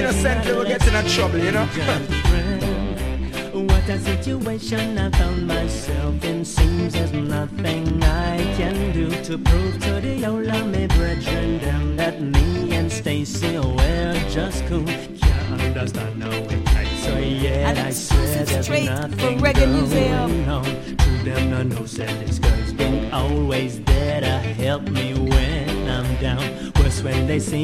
innocently we get in trouble, you know. What a situation I found myself in. Seems there's nothing I can do to prove to the old me brethren them that me and Stacy we're just cool. Can't understand how it takes. So yeah, I swear there's nothing going on. To them no know said this girl's been always there to help me when I'm down. Worse when they see